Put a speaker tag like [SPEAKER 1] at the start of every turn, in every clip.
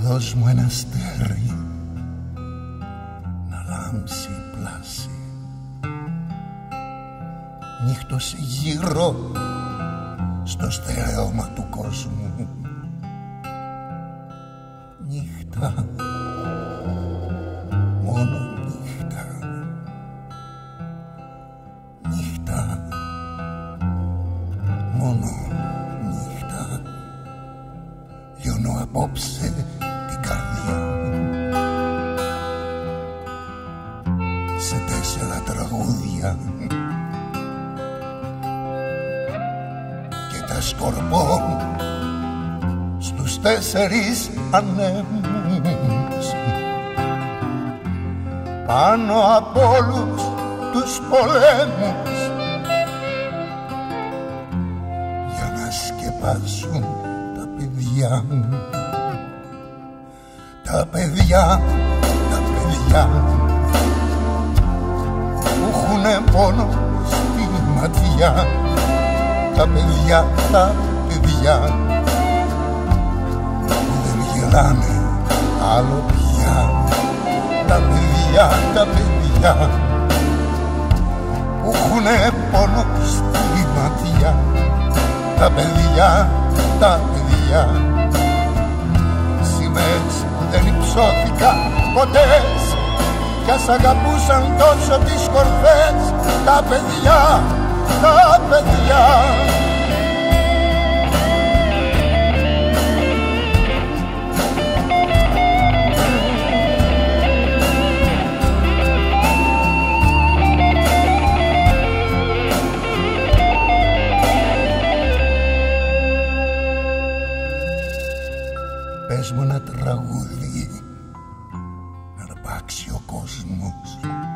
[SPEAKER 1] δώσ' μου ένα αστέρι να λάμψει η πλάση. Νύχτωσε γύρω στο στερέωμα του κόσμου. Νύχτα, μόνο νύχτα. Νύχτα, μόνο νύχτα. Λιώνω απόψε την καρδιά σε 4 τραγούδια και τα σκορπώ στους 4 ανέμους. Πάνω από όλους τους πολέμους για να σκεπάσουν τα παιδιά. Τα παιδιά, τα παιδιά που έχουνε πόνο στη ματιά. Τα παιδιά, τα παιδιά που δεν γελάνε άλλο πια. Τα παιδιά, τα παιδιά που έχουνε πόνο στη ματιά. Τα παιδιά, τα παιδιά, σημαίες που δεν υψώθηκαν ποτέ κι ας αγαπούσαν τόσο τις κορφές. Τα παιδιά, τα παιδιά. Πες μου ένα τραγούδι να αρπάξει ο κόσμος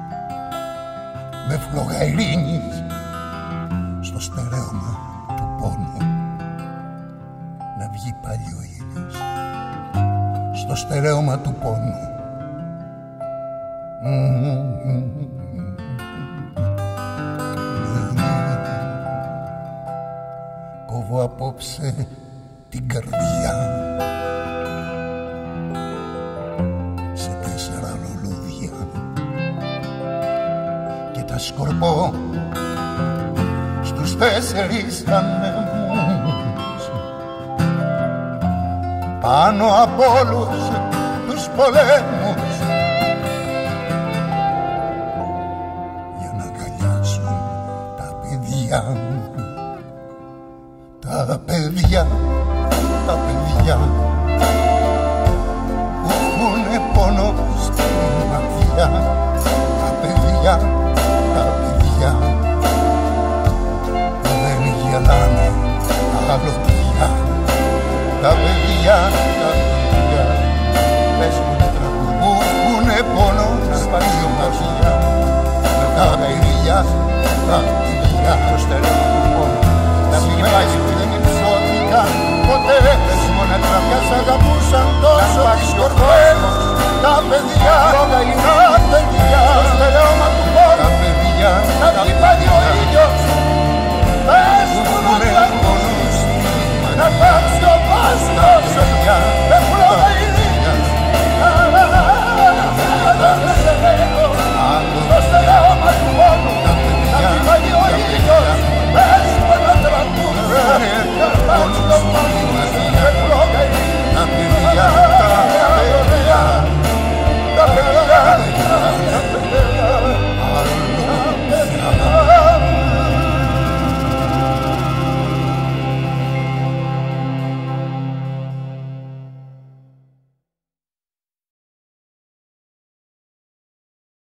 [SPEAKER 1] με φλόγα ειρήνης στο στερέωμα του πόνου. Να βγει πάλι ο ήλιος στο στερέωμα του πόνου. Κόβω απόψε την καρδιά σε 4 λουλούδια και τα σκορπώ στους 4 ανέμους. Πάνω από όλους τους πολέμους για να αγκαλιάσουν τα παιδιά. Τα παιδιά, τα παιδιά που έχουνε πόνο στη ματιά. Τα παιδιά, τα παιδιά που δεν γελάνε άλλο πια. Τα παιδιά, τα παιδιά, πες μου ένα τραγούδι που έχουνε πόνο στη ματιά. Τα παιδιά, τα παιδιά στο στερέωμα του πόνου. Τα σημαίες που δεν υψώθηκαν ποτέ κι ας αγαπούσαν τόσο τις κορφές. Τα παιδιά, τα παιδιά στο στερέωμα του πόνου. Τα παιδιά, τα παιδιά.